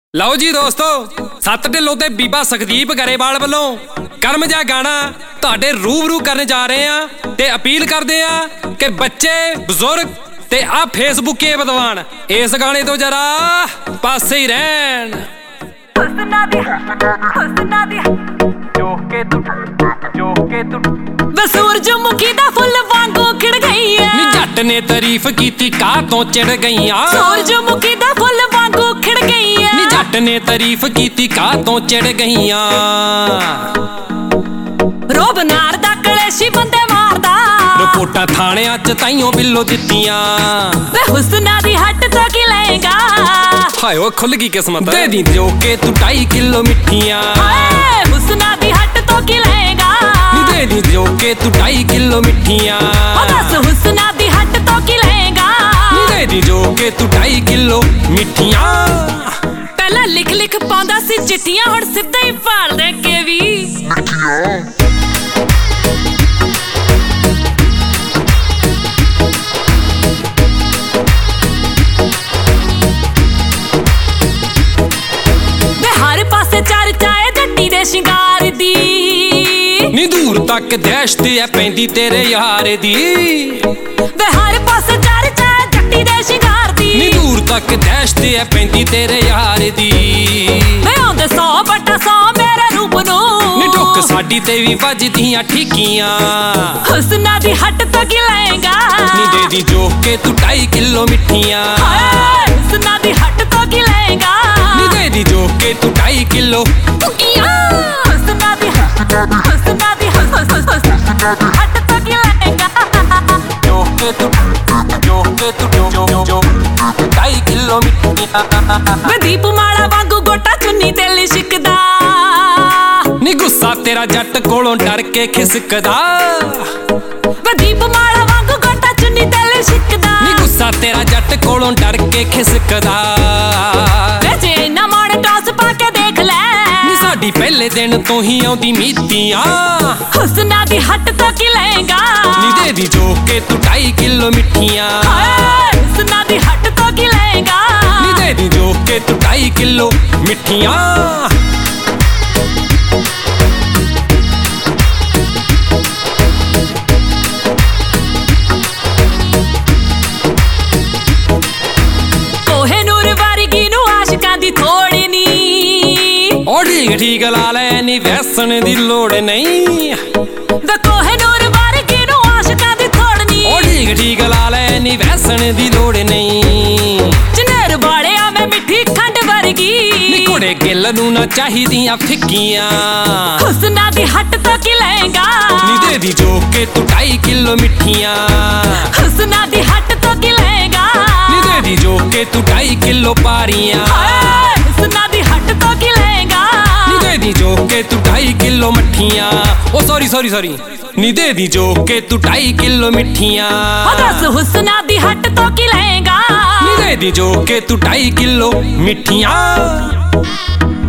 ਲਓ ਜੀ ਦੋਸਤੋ, ਸੱਤ ਢਿੱਲੋਂ ਤੇ ਬੀਬਾ ਸੁਖਦੀਪ ਗਰੇਵਾਲ ਵੱਲੋਂ ਕਰਮ ਜਿਹਾ ਗਾਣਾ ਤੁਹਾਡੇ ਰੂਬਰੂ ਕਰਨ ਜਾ ਰਹੇ ਆ ਤੇ ਅਪੀਲ ਕਰਦੇ ਆ ਕਿ ਬੱਚੇ ਬਜ਼ੁਰਗ ਤੇ ਆ ਫੇਸਬੁੱਕੇ ਵਿਦਵਾਨ ਇਸ ਗਾਣੇ ਤੋਂ ਜਰਾ ਪਾਸੇ ਹੀ ਰਹਿਣ। ਸੂਰਜਮੁਖੀ ਦਾ ਫੁੱਲ ਵਾਂਗੂ ਖਿੜ ਗਈ ਐ ਨੀ ਜੱਟ ਨੇ ਤਾਰੀਫ ਕੀਤੀ ਕਾਹ ਤੋਂ ਚਿੜ ਗਈਆਂ। ਸੂਰਜਮੁਖੀ ਦਾ ਫੁੱਲ ਵਾਂਗੂ ਖਿੜ ਗਈ ਐ ਨੀ ਜੱਟ ਨੇ ਤਾਰੀਫ ਕੀਤੀ ਕਾਹ ਤੋਂ ਚਿੜ ਗਈਆਂ। ਰੋਬ ਨਾਰ ਦਾ ਕਲੇਸ਼ੀ ਬੰਦੇ ਮਾਰਦਾ ਰਿਪੋਰਟਾਂ ਥਾਣਿਆਂ ਚ ਤਾਈਓ ਬਿੱਲੋ ਦਿੱਤੀਆਂ। ਵੇ ਹੁਸਨਾ ਦੀ ਹੱਟ ਤੋਂ ਕੀ ਲਏਗਾ? ਹਾਏ ਓ ਖੁੱਲ ਗਈ ਕਿਸਮਤ ਦੇ ਦੀ ਜੋ ਕੇ ਤੂੰ 2.5 ਕਿਲੋ ਮਿੱਠੀਆਂ। ਹਾਏ ਹੁਸਨਾ ਦੀ ਹੱਟ ਤੋਂ ਕੀ ਲਏਗਾ? ਦੇ ਦੀ ਜੋ ਕੇ ਤੂੰ 2.5 ਕਿਲੋ ਮਿੱਠੀਆਂ। ਉਹ ਦੱਸ ਹੁਸਨਾ ਦੀ ਹੱਟ ਤੋਂ ਕੀ ਲਏਗਾ? ਦੇ ਦੀ ਜੋ ਕੇ ਤੂੰ 2.5 ਕਿਲੋ ਮਿੱਠੀਆਂ। ਪਹਿਲਾਂ ਲਿਖ ਲਿਖ ਪਾਉਂਦਾ ਸੀ ਚਿੱਠੀਆਂ, ਹੁਣ ਸਿੱਧਾ ਹੀ ਭਾਲ ਦੇ ਕੇ ਵੀ ਹਰ ਪਾਸੇ ਚਰਚਾ ਏ ਜੱਟੀ ਦੇ ਸ਼ਿੰਗਾਰ ਦੀ। ਨੀ ਦੂਰ ਤੱਕ ਦਹਿਸ਼ਤ ਐ ਪੈਂਦੀ ਤੇਰੇ ਯਾਰ ਦੀ। ਵੇ ਹਰ ਪਾਸੇ ਚਰਚਾ ਏ ਜੱਟੀ ਦੇ ਸ਼ਿੰਗਾਰ ਦੀ। ਨੀ ਦੂਰ ਤੱਕ ਦਹਿਸ਼ਤ ਐ ਪੈਂਦੀ ਤੇਰੇ ਯਾਰ ਦੀ। ਵੇ ਆਉਂਦੇ 100/100 ਮੇਰੇ ਰੂਪ ਨੂੰ। ਨੀ ਠੁੱਕ ਸਾਡੀ ਤੇ ਵੀ ਵੱਜਦੀਆਂ ਠੀਕੀਆਂ। ਹੁਸਨਾ ਦੀ ਹੱਟ ਤੋਂ ਕੀ ਲਏਗਾ? ਨੀ ਦੇ ਦੀ ਜੋ ਕੇ ਤੂੰ 2.5 ਕਿਲੋ ਮਿੱਠੀਆਂ। ਹਾਏ ਹੁਸਨਾ ਦੀ ਹੱਟ ਤੋਂ ਕੀ ਲਏਗਾ? ਨੀ ਦੇ ਦੀ ਜੋ ਕੇ ਤੂੰ 2.5 ਕਿਲੋ ਹੁਸਨਾ ਦੀ ਹੱਟ ਤੋਂ ਕੀ ਲਏਗਾ? ਜੋ ਕੇ ਤੂੰ 2.5 ਕਿਲੋ ਮਿੱਠੀਆਂ। ਵੇ ਦੀਪਮਾਲਾ ਵਾਂਗੂ ਗੋਟਾ ਚੁੰਨੀ ਤੇ ਲਿਸ਼ਕਦਾ। ਨੀ ਗੁੱਸਾ ਤੇਰਾ ਜੱਟ ਕੋਲੋਂ ਡਰ ਕੇ ਖਿਸਕਦਾ। ਵੇ ਦੀਪਮਾਲਾ ਵਾਂਗੂ ਗੋਟਾ ਚੁੰਨੀ ਤੇ ਲਿਸ਼ਕਦਾ। ਨੀ ਗੁੱਸਾ ਤੇਰਾ ਜੱਟ ਕੋਲੋਂ ਡਰ ਕੇ ਖਿਸਕਦਾ। ਵੇ ਜੇ ਨਾ ਮੋੜ ਟੌਸ ਪਾ ਕੇ ਦੇਖ ਲੈ। ਨੀ ਸਾਡੀ ਪਹਿਲੇ ਦਿਨ ਤੋਂ ਹੀ ਆਉਂਦੀ ਮੀਤੀਆਂ। ਹੁਸਨਾ ਦੀ ਹੱਟ ਤੋਂ ਕੀ ਲਏਗਾ? ਨੀ ਦੇ ਦੀ ਜੋ ਕੇ ਤੂੰ 2.5 ਕਿਲੋ ਮਿੱਠੀਆਂ। ਹਾਏ ਹੁਸਨਾ ਦੀ ਹੱਟ ਤੋਂ ਕੀ ਲਏਗਾ? ਨੀ ਦੇ ਦੀ ਜੋ ਕੇ ਤੂੰ 2.5 ਕਿਲੋ ਮਿੱਠੀਆਂ। ਠੀਕ ਲਾ ਲੈ ਨੀ ਵੈਸਣ ਦੀ ਲੋੜ ਨਹੀਂ। ਵੇ ਕੋਹਿਨੂਰ ਵਰਗੀ ਨੂੰ ਆਸ਼ਿਕਾਂ ਦੀ ਥੋੜ ਨੀ। ਉਹ ਠੀਕ ਲਾ ਲੈ ਨੀ ਵੈਸਣ ਦੀ ਲੋੜ ਨਹੀਂ। ਜਨੇਰ ਵਾਲਿਆ ਮੈਂ ਮਿੱਠੀ ਖੰਡ ਵਰਗੀ। ਨੀ ਘੋੜੇ ਗਿੱਲ ਨੂੰ ਨਾ ਚਾਹੀਦੀਆਂ ਫਿੱਕੀਆਂ। ਹੁਸਨਾ ਦੀ ਹੱਟ ਤੋਂ ਕੀ ਲਏਗਾ? ਨੀ ਦੇ ਦੀ ਜੋ ਕੇ ਤੂੰ 2.5 ਕਿਲੋ ਮਿੱਠੀਆਂ। ਹੁਸਨਾ ਦੀ ਹੱਟ ਤੋਂ ਕੀ ਲਏਗਾ? ਨੀ ਦੇ ਦੀ ਜੋ ਕੇ ਤੂੰ 2.5 ਕਿਲੋ ਪਾਰੀਆਂ। ਹਾਏ ਹੁਸਨਾ ਦੀ ਹੱਟ ਤੋਂ ਕੀ ਲਏਗਾ? ਨੀ ਦੇ ਦੀ ਜੋ ਕੇ ਤੂੰ 2.5 ਕਿਲੋ ਮੱਠੀਆਂ। ਉਹ ਸੌਰੀ ਨੀ ਦੇ ਦੀ ਜੋ ਕੇ ਤੂੰ 2.5 ਕਿਲੋ ਮਿੱਠੀਆਂ। ਉਹ ਦੱਸ ਹੁਸਨਾ ਦੀ ਹੱਟ ਤੋਂ ਕੀ ਲਏਗਾ? ਨੀ ਦੇ ਦੀ ਜੋ ਕੇ ਤੂੰ 2.5 ਕਿਲੋ ਮਿੱਠੀਆਂ।